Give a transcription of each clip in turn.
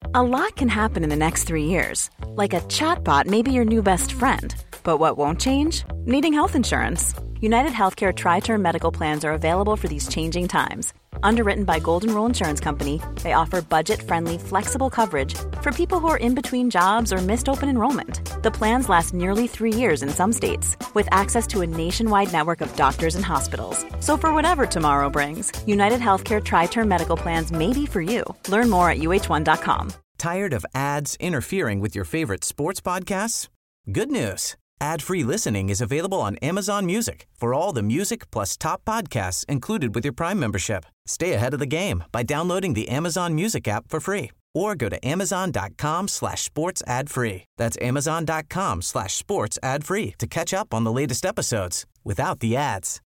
A lot can happen in the next 3 years. Like a chatbot may be your new best friend. But what won't change? Needing health insurance. United Healthcare Tri-Term Medical Plans are available for these changing times. Underwritten by Golden Rule Insurance Company, they offer budget-friendly, flexible coverage for people who are in between jobs or missed open enrollment. The plans last nearly 3 years in some states, with access to a nationwide network of doctors and hospitals. So for whatever tomorrow brings, United Healthcare Tri-Term Medical Plans may be for you. Learn more at uh1.com. Tired of ads interfering with your favorite sports podcasts? Good news. Ad-free listening is available on Amazon Music for all the music plus top podcasts included with your Prime membership. Stay ahead of the game by downloading the Amazon Music app for free or go to amazon.com/sports ad free. That's amazon.com/sports ad free to catch up on the latest episodes without the ads.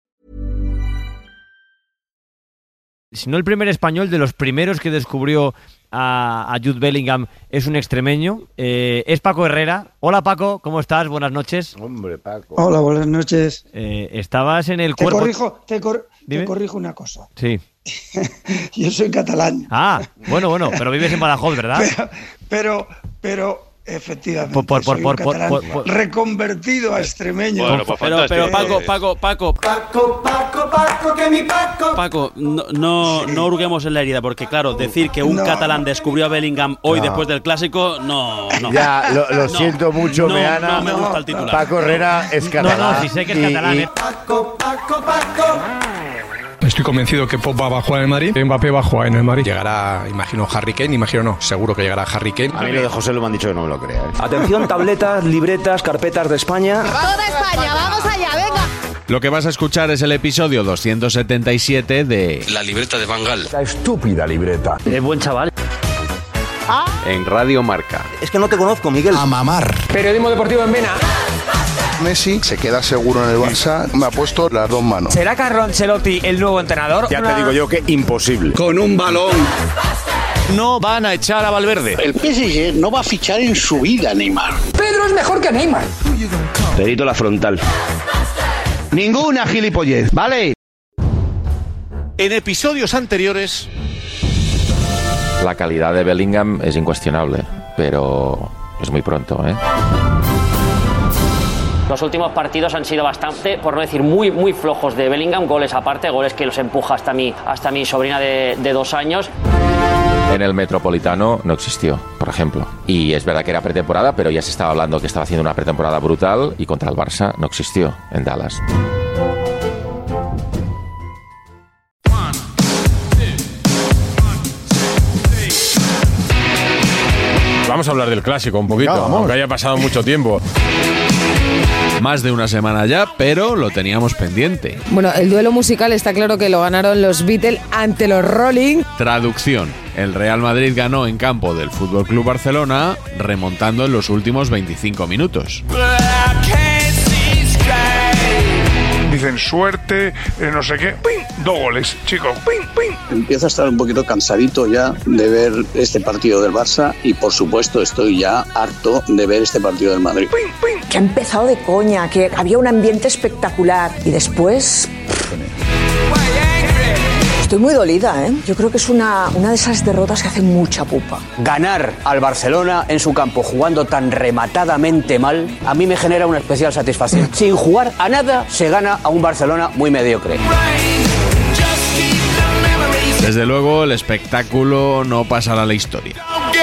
Si no el primer español, de los primeros que descubrió a Jude Bellingham es un extremeño, es Paco Herrera. Hola Paco, ¿cómo estás? Buenas noches. Hombre, Paco. Hola, buenas noches. Estabas en el cuerpo... Te corrijo una cosa. Sí. Yo soy catalán. Ah, bueno, pero vives en Badajoz, ¿verdad? Pero efectivamente, soy un catalán reconvertido a extremeño. Bueno, pues pero Paco, que mi Paco. Paco, no hurguemos en la herida, porque claro, decir que un catalán descubrió a Bellingham hoy después del clásico, no. Ya, lo siento mucho, Meana. No me gusta el titular. Paco Herrera es catalán. No, si sé que es catalán. Paco. Estoy convencido que Pop va a jugar en el Madrid, Mbappé va a jugar en el Madrid. Llegará, imagino, Harry Kane, seguro que llegará Harry Kane. A mí lo de José lo me han dicho que no me lo crea. Atención, tabletas, libretas, carpetas de España. Toda España, vamos allá, venga. Lo que vas a escuchar es el episodio 277 de La libreta de Van Gaal. La estúpida libreta. Es buen chaval. en Radio Marca. Es que no te conozco, Miguel. A mamar. Periodismo deportivo en Vena. Messi se queda seguro en el Barça. Me ha puesto las dos manos. ¿Será Carlo Ancelotti el nuevo entrenador? Ya te digo yo que imposible. Con un balón. No van a echar a Valverde. El PSG no va a fichar en su vida a Neymar. Pedro es mejor que Neymar. Perito la frontal. Ninguna gilipollez, ¿vale? En episodios anteriores... La calidad de Bellingham es incuestionable, pero es muy pronto, ¿eh? Los últimos partidos han sido bastante, por no decir muy flojos de Bellingham, goles aparte, goles que los empuja hasta mi sobrina de 2 años. En el Metropolitano no existió, por ejemplo. Y es verdad que era pretemporada, pero ya se estaba hablando que estaba haciendo una pretemporada brutal y contra el Barça no existió en Dallas. Vamos a hablar del clásico un poquito, aunque haya pasado mucho tiempo. Más de una semana ya, pero lo teníamos pendiente. Bueno, el duelo musical está claro que lo ganaron los Beatles ante los Rolling. Traducción. El Real Madrid ganó en campo del FC Barcelona, remontando en los últimos 25 minutos. Dicen suerte, no sé qué. ¡Ping! 2 goles, chicos. ¡Ping! ¡Ping! Empiezo a estar un poquito cansadito ya de ver este partido del Barça y por supuesto estoy ya harto de ver este partido del Madrid. ¡Ping! ¡Ping! Que ha empezado de coña, que había un ambiente espectacular y después... Estoy muy dolida, ¿eh? Yo creo que es una de esas derrotas que hace mucha pupa. Ganar al Barcelona en su campo jugando tan rematadamente mal, a mí me genera una especial satisfacción. Sin jugar a nada, se gana a un Barcelona muy mediocre. Desde luego, el espectáculo no pasará a la historia.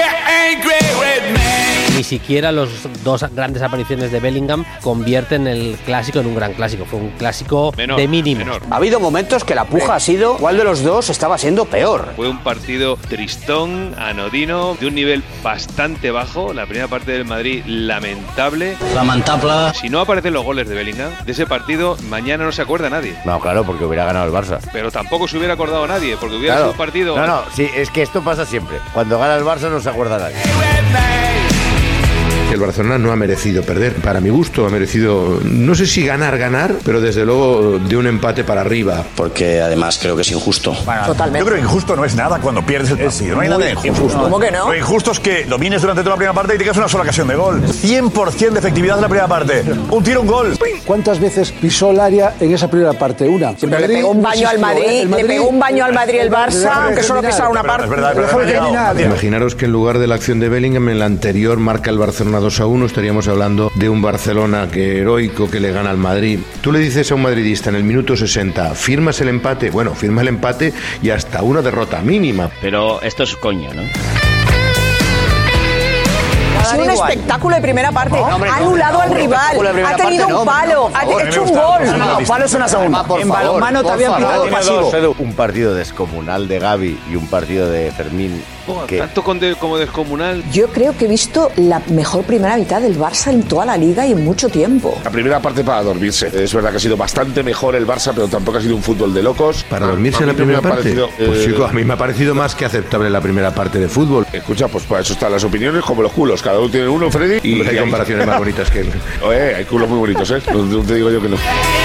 Ni siquiera los 2 grandes apariciones de Bellingham convierten el clásico en un gran clásico. Fue un clásico de mínimos. Ha habido momentos que la puja ha sido cuál de los dos estaba siendo peor. Fue un partido tristón, anodino, de un nivel bastante bajo. La primera parte del Madrid, lamentable. Lamentable. Si no aparecen los goles de Bellingham, de ese partido mañana no se acuerda nadie. No, claro, porque hubiera ganado el Barça. Pero tampoco se hubiera acordado nadie, porque hubiera sido un partido... No, sí, es que esto pasa siempre. Cuando gana el Barça no se acuerda nadie. que el Barcelona no ha merecido perder. Para mi gusto ha merecido, no sé si ganar, pero desde luego de un empate para arriba. Porque además creo que es injusto. Bueno, totalmente. Yo creo que injusto no es nada cuando pierdes el partido. No hay nada de injusto. ¿Cómo que no? Lo injusto es que domines durante toda la primera parte y tengas una sola ocasión de gol. 100% de efectividad en la primera parte. Un tiro, un gol. ¿Cuántas veces pisó el área en esa primera parte? Una. Pero le pegó un baño al Madrid, le pegó un baño al Madrid el Barça, aunque solo pisara una parte. Imaginaros que en lugar de la acción de Bellingham, en la anterior marca el Barcelona 2-1, estaríamos hablando de un Barcelona que heroico que le gana al Madrid. Tú le dices a un madridista en el minuto 60, ¿firmas el empate? Bueno, firma el empate y hasta una derrota mínima. Pero esto es coño, ¿no? Ha sido un espectáculo de primera parte. Ha anulado al rival. Ha tenido un palo. Ha hecho un gol. No, palo es una segunda. En balonmano te habían pitado pasivo. Un partido descomunal de Gavi y un partido de Fermín. Tanto como descomunal. Yo creo que he visto la mejor primera mitad del Barça en toda la liga y en mucho tiempo. La primera parte para dormirse. Es verdad que ha sido bastante mejor el Barça, pero tampoco ha sido un fútbol de locos. ¿Para dormirse en la primera parte? Pues chico, a mí me ha parecido más que aceptable la primera parte de fútbol. Escucha, pues para eso están las opiniones como los culos. Cada uno tiene uno, Freddy. Y hay comparaciones más bonitas que él. Hay culos muy bonitos, ¿eh? No te digo yo que no.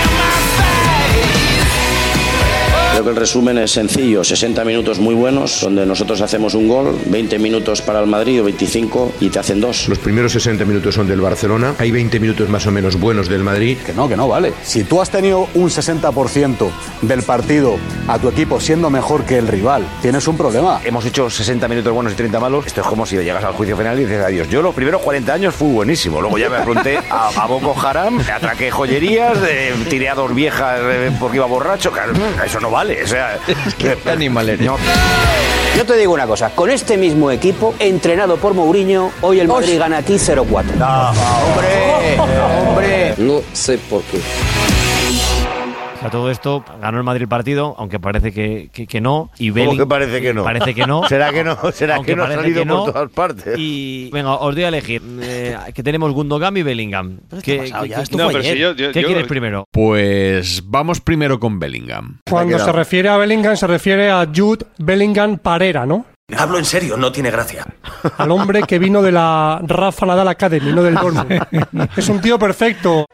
Creo que el resumen es sencillo, 60 minutos muy buenos, donde nosotros hacemos un gol, 20 minutos para el Madrid o 25 y te hacen 2. Los primeros 60 minutos son del Barcelona, hay 20 minutos más o menos buenos del Madrid. Que no, vale. Si tú has tenido un 60% del partido a tu equipo siendo mejor que el rival, tienes un problema. Hemos hecho 60 minutos buenos y 30 malos. Esto es como si llegas al juicio final y dices adiós. Yo los primeros 40 años fui buenísimo. Luego ya me afronté a Boko Haram, atraqué joyerías, tiré a 2 viejas porque iba borracho. Claro, eso no vale. O sea, ¿Qué animal eres? Yo te digo una cosa, con este mismo equipo, entrenado por Mourinho, hoy el Madrid gana aquí 0-4. ¡Hombre! No sé por qué. A todo esto, ganó el Madrid el partido, aunque parece que no. Y ¿Cómo que parece que no? Parece que no. ¿Será que no? ¿Será que no ha salido por todas partes? Y venga, os doy a elegir. Que tenemos Gundogan y Bellingham. ¿Qué quieres primero? Pues vamos primero con Bellingham. Cuando se refiere a Bellingham, se refiere a Jude Bellingham Parera, ¿no? Hablo en serio, no tiene gracia. Al hombre que vino de la Rafa Nadal Academy, no del Dortmund. Es un tío perfecto.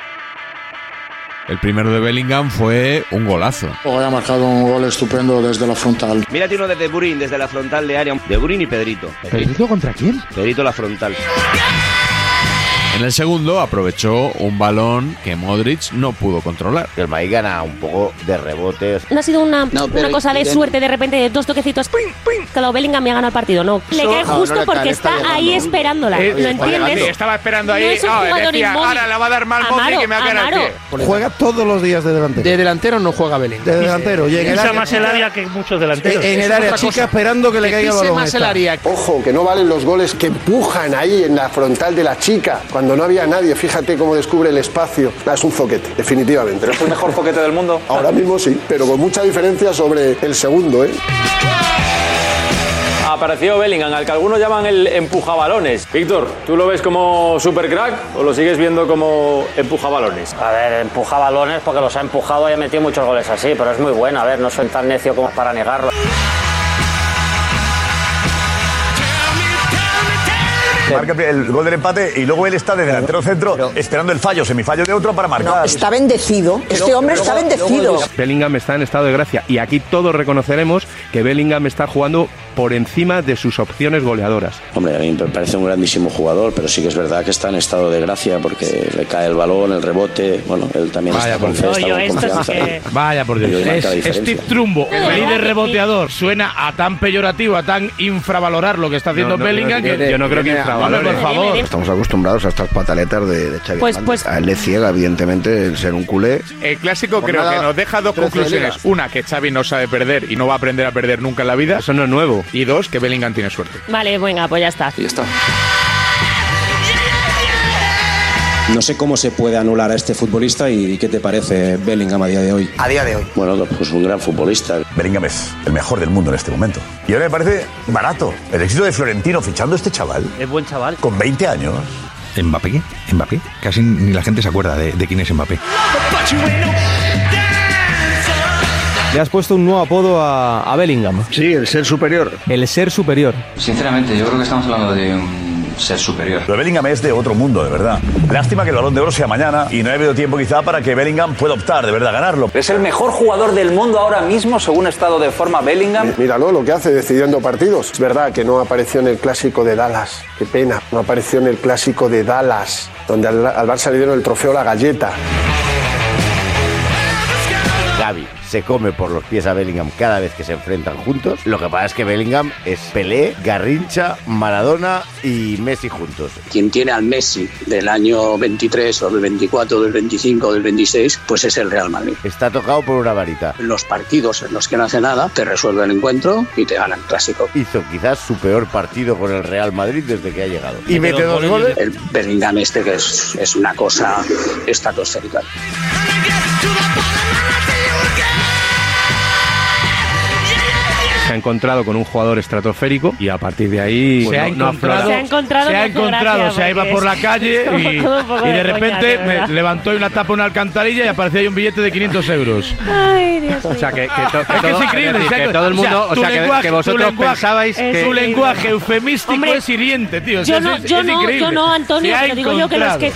El primero de Bellingham fue un golazo. Ha marcado un gol estupendo desde la frontal. Mírate uno de De Bruyne desde la frontal de área. De Bruyne y Pedrito. ¿Pedrito contra quién? Pedrito la frontal. En el segundo aprovechó un balón que Modric no pudo controlar. El Madrid gana un poco de rebotes. No ha sido una cosa de suerte, de repente, de 2 toquecitos. Claro, Bellingham me ha ganado el partido. No, le cae justo porque está ahí esperándola. ¿Lo entiendes? Estaba esperando ahí. No es un jugador decía, ahora la va a dar mal Modric que me va a quedar el pie. Juega todos los días de delantero. De delantero no juega Bellingham. De delantero. Usa más el área que muchos delanteros. En el área chica esperando que le caiga el balón. Más el área. Ojo, que no valen los goles que empujan ahí en la frontal de la chica cuando no había nadie. Fíjate cómo descubre el espacio. Es un zoquete, definitivamente. ¿Pero es el mejor zoquete del mundo? Ahora mismo sí, pero con mucha diferencia sobre el segundo, ¿eh? Apareció Bellingham, al que algunos llaman el empujabalones. Víctor, ¿tú lo ves como supercrack o lo sigues viendo como empujabalones? A ver, empujabalones porque los ha empujado y ha metido muchos goles así, pero es muy bueno. A ver, no soy tan necio como para negarlo. Marca el gol del empate y luego él está de delantero centro esperando el semifallo de otro para marcar. No, está bendecido. Este hombre está bendecido. Bellingham está en estado de gracia y aquí todos reconoceremos que Bellingham está jugando por encima de sus opciones goleadoras. Hombre, a mí me parece un grandísimo jugador, pero sí que es verdad que está en estado de gracia porque le cae el balón, el rebote. Bueno, él también está con confianza. Vaya por Dios. Steve Trumbo, el líder reboteador, suena a tan peyorativo, a tan infravalorar lo que está haciendo Bellingham que yo no creo que infravalore. Por favor. Estamos acostumbrados a estas pataletas de Xavi Hernández. A él le ciega, evidentemente, el ser un culé. El clásico creo que nos deja 2 conclusiones. Una, que Xavi no sabe perder y no va a aprender a perder nunca en la vida. Eso no es nuevo. Y 2, que Bellingham tiene suerte. Vale, venga, pues ya está. Y ya está. No sé cómo se puede anular a este futbolista y qué te parece Bellingham a día de hoy. A día de hoy. Bueno, pues un gran futbolista. Bellingham es el mejor del mundo en este momento. Y ahora me parece barato. El éxito de Florentino fichando a este chaval. Es buen chaval. Con 20 años. ¿Mbappé? ¿Mbappé? Casi ni la gente se acuerda de quién es Mbappé. Le has puesto un nuevo apodo a Bellingham. Sí, el ser superior. El ser superior. Sinceramente, yo creo que estamos hablando de un ser superior. Lo de Bellingham es de otro mundo, de verdad. Lástima que el Balón de Oro sea mañana y no ha habido tiempo quizá para que Bellingham pueda optar, de verdad, a ganarlo. Es el mejor jugador del mundo ahora mismo, según estado de forma Bellingham. Míralo lo que hace decidiendo partidos. Es verdad que no apareció en el clásico de Dallas. Qué pena. No apareció en el clásico de Dallas, donde al Barça le dieron el trofeo La Galleta. Gavi se come por los pies a Bellingham cada vez que se enfrentan juntos. Lo que pasa es que Bellingham es Pelé, Garrincha, Maradona y Messi juntos. Quien tiene al Messi del año 23 o del 24, del 25 o del 26, pues es el Real Madrid. Está tocado por una varita. Los partidos en los que no hace nada, te resuelve el encuentro y te gana el clásico. Hizo quizás su peor partido con el Real Madrid desde que ha llegado. Y mete 2 goles. El Bellingham que es una cosa estratosférica. Se ha encontrado con un jugador estratosférico y a partir de ahí se ha iba por la calle y de repente me levantó y la tapa una alcantarilla y aparecía ahí un billete de 500 euros. Ay, Dios. O sea, que es increíble. Que todo el mundo, o sea, que vosotros pensabais que su lenguaje eufemístico, hombre, es hiriente, tío. Yo no, Antonio, pero digo yo que los que...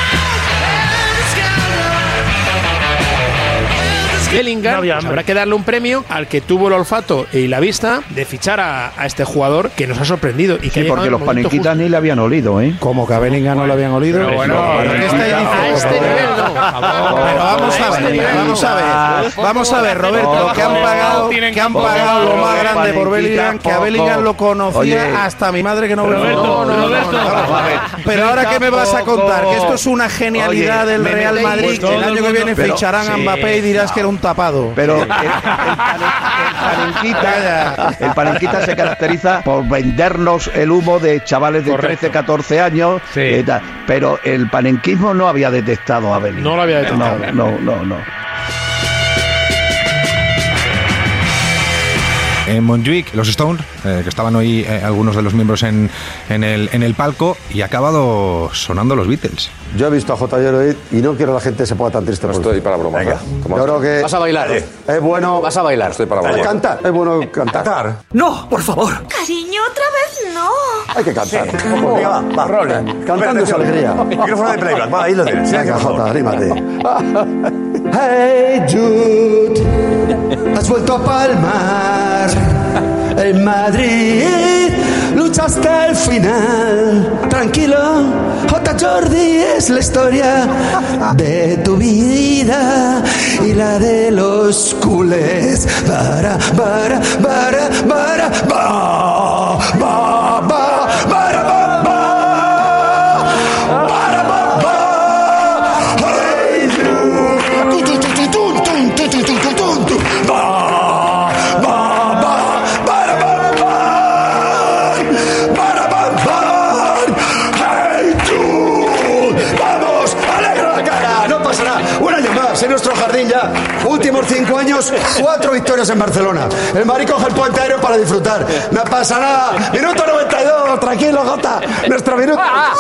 Bellingham, habrá que darle un premio al que tuvo el olfato y la vista de fichar a este jugador que nos ha sorprendido. Y que sí, porque los panenquitas ni le habían olido, ¿eh? ¿Cómo que a Bellingham no le habían olido? Pero bueno, ¿qué estáis diciendo? A este nivel no. Pero vamos a ver, Roberto, que han pagado lo más grande por Bellingham, que a Bellingham lo conocía hasta mi madre que no ve. Roberto. Pero ahora ¿qué me vas a contar? Que esto es una genialidad del Real Madrid, que el año que viene ficharán a Mbappé y dirás que era un tapado. Pero el panenquita se caracteriza por vendernos el humo de chavales de 13, 14 años. Sí. Pero el panenquismo no había detectado a Bellingham. No lo había detectado. No. En Montjuic, los Stones, que estaban hoy algunos de los miembros en el palco, y ha acabado sonando los Beatles. Yo he visto a J.J. hoy y no quiero que la gente se ponga tan triste. No estoy para broma. Venga, yo creo que vas a bailar. Es bueno. Vas a bailar. Estoy para broma. Cantar. Es bueno cantar. No, por favor. Cariño, otra vez no. Hay que cantar. Sí. Va. Cantando es alegría. Micrófono de playback. Va, ahí lo tienes. Venga, Jota, anímate. Hey Jude, has vuelto a palmar. En Madrid lucha hasta el final. Tranquilo, J. Jordi, es la historia de tu vida y la de los culés. En nuestro jardín ya, últimos 5 años, 4 victorias en Barcelona. El Madrid coge el puente aéreo para disfrutar. No pasa nada. Minuto 92, tranquilo, Jota. Nuestro minuto.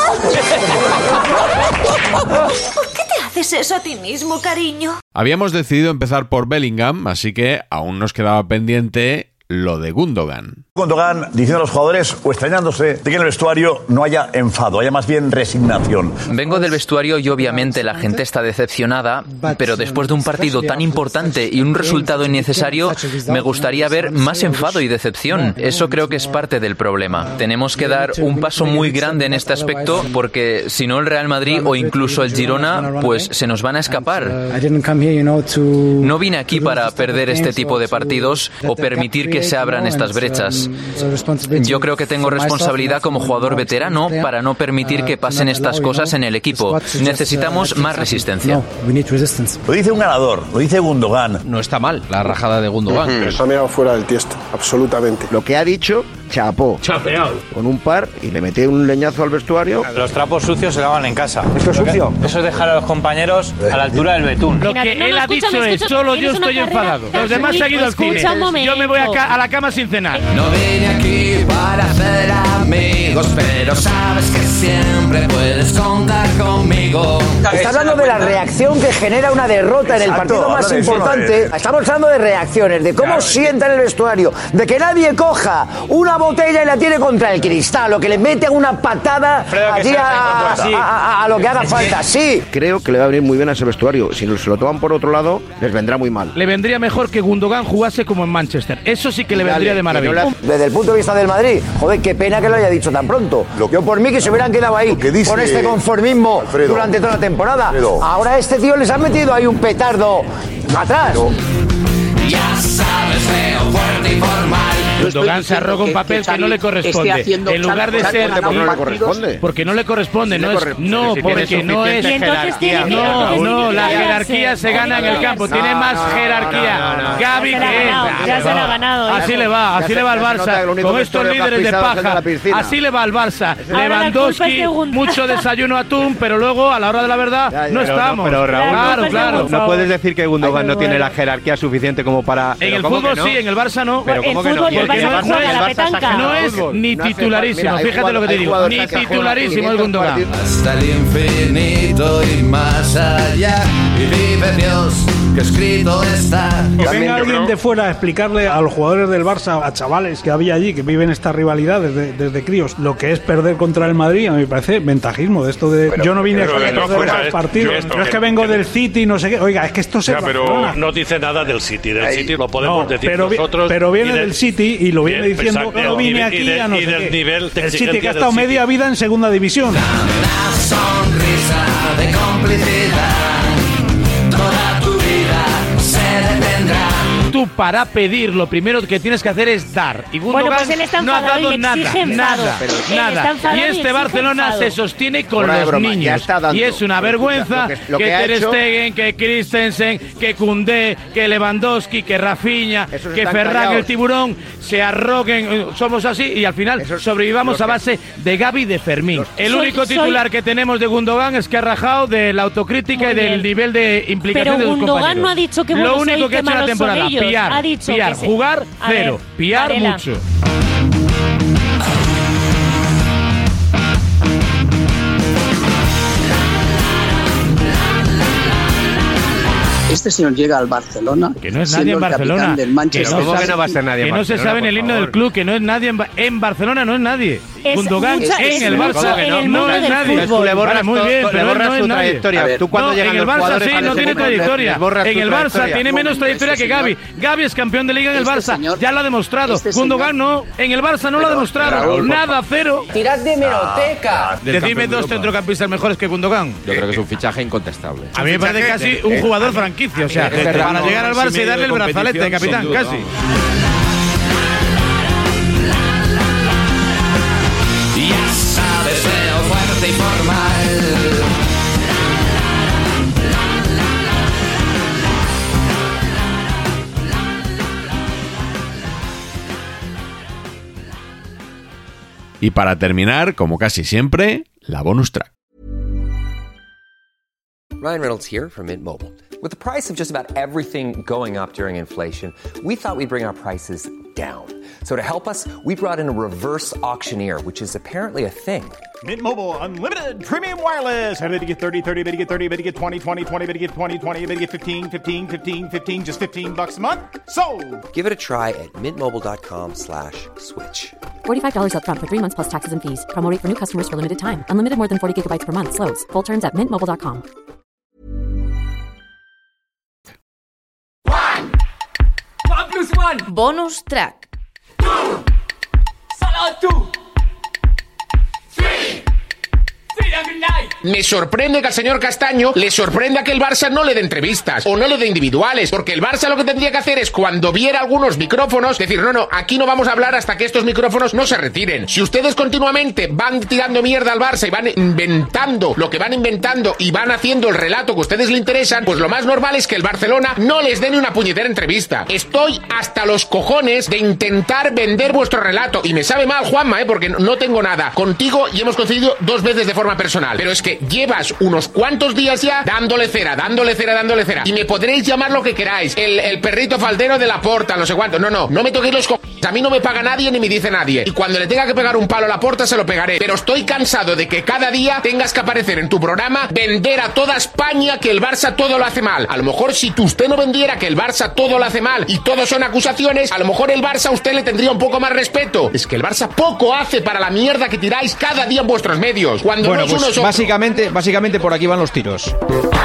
¿Por qué te haces eso a ti mismo, cariño? Habíamos decidido empezar por Bellingham, así que aún nos quedaba pendiente lo de Gundogan. Gundogan diciendo a los jugadores o extrañándose de que en el vestuario no haya enfado, haya más bien resignación. Vengo del vestuario y obviamente la gente está decepcionada, pero después de un partido tan importante y un resultado innecesario, me gustaría ver más enfado y decepción. Eso creo que es parte del problema. Tenemos que dar un paso muy grande en este aspecto porque si no el Real Madrid o incluso el Girona, pues se nos van a escapar. No vine aquí para perder este tipo de partidos o permitir que se abran estas brechas. Yo creo que tengo responsabilidad como jugador veterano para no permitir que pasen estas cosas en el equipo. Necesitamos más resistencia. Lo dice un ganador, lo dice Gundogan. No está mal la rajada de Gundogan. Ha mirado fuera del tiesto, absolutamente. Lo que ha dicho, chapó. Chapeado. Con un par y le metió un leñazo al vestuario. Los trapos sucios se lavan en casa. ¿Esto es sucio? Eso es dejar a los compañeros a la altura del betún. Lo que él ha dicho es, solo yo estoy enfadado. Los demás se han ido al cine. Yo me voy a la cama sin cenar. No vine aquí para hacer amigos, pero sabes que siempre puedes contar conmigo. contigo. Está hablando de la reacción que genera una derrota en el partido más importante. Estamos hablando de reacciones, de cómo sienta en el vestuario, de que nadie coja una botella y la tiene contra el cristal, o que le mete una patada allí a lo que haga falta. Sí. Creo que le va a venir muy bien a ese vestuario. Si se lo toman por otro lado, les vendrá muy mal. Le vendría mejor que Gundogan jugase como en Manchester. Eso sí que le vendría de maravilla. Desde el punto de vista del Madrid, joder, qué pena que lo haya dicho tan pronto. Yo por mí que se hubieran quedado ahí con este conformismo, Alfredo, durante toda la temporada. Alfredo. Ahora este tío les ha metido ahí un petardo atrás. Ya sabes, feo, fuerte y formal. Gundogan se arroga un papel que no le corresponde. En lugar de ser... ¿Por qué no le corresponde? Porque no le corresponde. No, porque no es... No, la jerarquía se gana en el campo. Tiene más jerarquía. Gavi que ya se la ha ganado. Así le va al Barça. Con estos líderes de paja. Así le va al Barça. Lewandowski, mucho desayuno atún, pero luego, a la hora de la verdad, no estamos. Pero Raúl, claro. No puedes decir que Gundogan no tiene la jerarquía suficiente como para... En el fútbol sí, en el Barça no. Pero ¿cómo que no? No es ni titularísimo, fíjate lo que te digo, ni titularísimo el Gundogan. Hasta el infinito y más allá, y vive Dios, que escrito está. Que venga alguien de fuera a explicarle a los jugadores del Barça, a chavales que había allí, que viven esta rivalidad desde críos, lo que es perder contra el Madrid, a mí me parece ventajismo de esto de... Yo no vine a perder los partidos, no es que vengo del City, no sé qué. Oiga, es que esto se... Pero no dice nada del City lo podemos decir nosotros. Pero viene del City y lo viene diciendo, no vine aquí a no sé qué. El City que ha estado media vida en segunda división. Una sonrisa de complicidad, toda tu vida se detendrá. Tú para pedir lo primero que tienes que hacer es dar. Y Gundogan no ha dado nada. Y este Barcelona se sostiene con los niños. Y es una vergüenza que Ter Stegen, que Christensen, que Koundé, que Lewandowski, que Rafinha, que Ferran el tiburón se arroguen. Somos así y al final sobrevivamos a base de Gavi y de Fermín. El único titular que tenemos de Gundogan es que ha rajado de la autocrítica y del nivel de implicación de sus compañeros. Pero Gundogan no ha dicho que lo único que ha hecho en la temporada, piar, jugar, cero, piar mucho. Este señor llega al Barcelona. Que no es nadie en Barcelona. Que no va a ser nadie en Barcelona. Que no se sabe en el himno del club, que no es nadie en Barcelona, no es nadie. Gundogan en el Barça no es nadie. Tú le borras muy bien, pero le borras su trayectoria. Tú cuando llegan los jugadores en el Barça sí no tiene trayectoria. En el Barça tiene menos trayectoria que Gavi. Gavi es campeón de liga en el Barça, ya lo ha demostrado. Gundogan no, en el Barça no lo ha demostrado. Nada, cero. Tirad de hemeroteca. Decidme dos centrocampistas mejores que Gundogan. Yo creo que es un fichaje incontestable. A mí me parece casi un jugador franquicia, o sea, para llegar al Barça y darle el brazalete de capitán, casi. Ya sabes, feo, fuerte y formal. Y para terminar, como casi siempre, la bonus track. Ryan Reynolds here from Mint Mobile. With the price of just about everything going up during inflation, we thought we'd bring our prices down. So to help us, we brought in a reverse auctioneer, which is apparently a thing. Mint Mobile Unlimited Premium Wireless. How to get 30, 30, bit to get 30, bit to get 20, 20, 20, bit to get 20, 20, bit to get 15, 15, 15, 15, just $15 a month? Sold! Give it a try at mintmobile.com/switch. $45 up front for 3 months plus taxes and fees. Promo rate for new customers for limited time. Unlimited more than 40 gigabytes per month. Slows full terms at mintmobile.com. 1 + 1. Bonus track. 2. Solo 2. 3. Me sorprende que al señor Castaño le sorprenda que el Barça no le dé entrevistas o no le dé individuales, porque el Barça lo que tendría que hacer es, cuando viera algunos micrófonos, decir, no, aquí no vamos a hablar hasta que estos micrófonos no se retiren. Si ustedes continuamente van tirando mierda al Barça y van inventando lo que van inventando y van haciendo el relato que a ustedes le interesan, pues lo más normal es que el Barcelona no les dé ni una puñetera entrevista. Estoy hasta los cojones de intentar vender vuestro relato, y me sabe mal, Juanma, porque no tengo nada contigo y hemos coincidido 2 veces de forma personal, pero es que porque llevas unos cuantos días ya dándole cera. Y me podréis llamar lo que queráis. El perrito faldero de Laporta, no sé cuánto. No me toquéis los a mí no me paga nadie ni me dice nadie. Y cuando le tenga que pegar un palo a Laporta se lo pegaré. Pero estoy cansado de que cada día tengas que aparecer en tu programa, vender a toda España que el Barça todo lo hace mal. A lo mejor si usted no vendiera que el Barça todo lo hace mal y todo son acusaciones, a lo mejor el Barça a usted le tendría un poco más respeto. Es que el Barça poco hace para la mierda que tiráis cada día en vuestros medios. Cuando bueno, no pues unos básicamente por aquí van los tiros.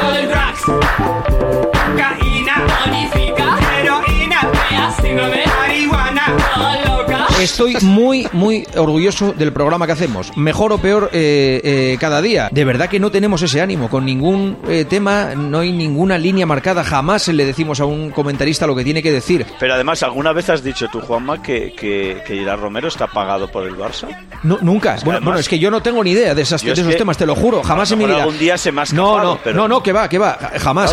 Estoy muy orgulloso del programa que hacemos. Mejor o peor cada día. De verdad que no tenemos ese ánimo. Con ningún tema, no hay ninguna línea marcada. Jamás le decimos a un comentarista lo que tiene que decir. Pero además, ¿alguna vez has dicho tú, Juanma, que Gerard Romero está pagado por el Barça? No, nunca. Bueno, es que yo no tengo ni idea de esos temas, te lo juro. Jamás en mi vida. Algún día se me ha escapado, No, que va. Jamás.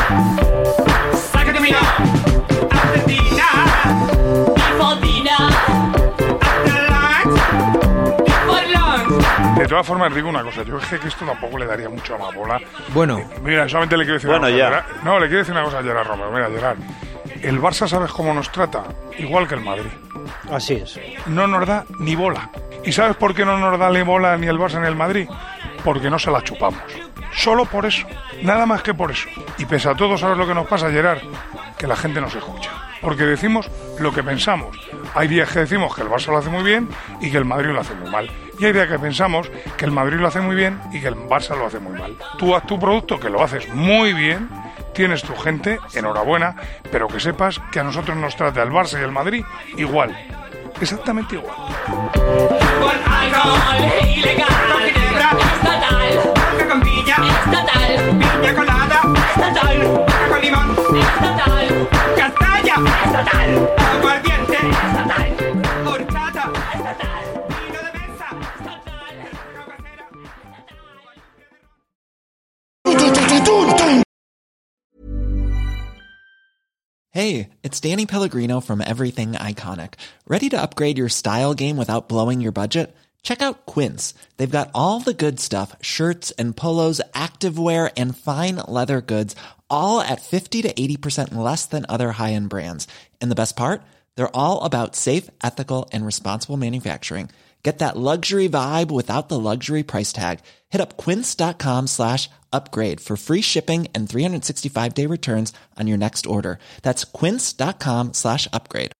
De todas formas, digo una cosa, yo es que esto tampoco le daría mucho más bola. Bueno. Mira, solamente le quiero decir una cosa. Le quiero decir una cosa a Gerard Romero. Mira, Gerard, el Barça, ¿sabes cómo nos trata? Igual que el Madrid. Así es. No nos da ni bola. ¿Y sabes por qué no nos da ni bola ni el Barça ni el Madrid? Porque no se la chupamos. Solo por eso. Nada más que por eso. Y pese a todo, ¿sabes lo que nos pasa, Gerard? Que la gente nos escucha. Porque decimos lo que pensamos. Hay días que decimos que el Barça lo hace muy bien y que el Madrid lo hace muy mal. Y hay días que pensamos que el Madrid lo hace muy bien y que el Barça lo hace muy mal. Tú haz tu producto, que lo haces muy bien, tienes tu gente, enhorabuena, pero que sepas que a nosotros nos trata el Barça y el Madrid igual. Exactamente igual. Con alcohol ilegal, estatal, con piña, estatal, piña colada, estatal, con limón, estatal, castalla, estatal, aguardiente, estatal, horchata, estatal, vino de mesa, estatal, Hey, it's Danny Pellegrino from Everything Iconic. Ready to upgrade your style game without blowing your budget? Check out Quince. They've got all the good stuff, shirts and polos, activewear, and fine leather goods, all at 50 to 80% less than other high-end brands. And the best part? They're all about safe, ethical, and responsible manufacturing. Get that luxury vibe without the luxury price tag. Hit up quince.com/upgrade for free shipping and 365-day returns on your next order. That's quince.com/upgrade.